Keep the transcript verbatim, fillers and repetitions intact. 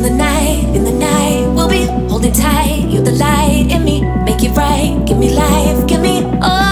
in the night, in the night, we'll be holding tight. You're the light in me, make it right. Give me life, give me all.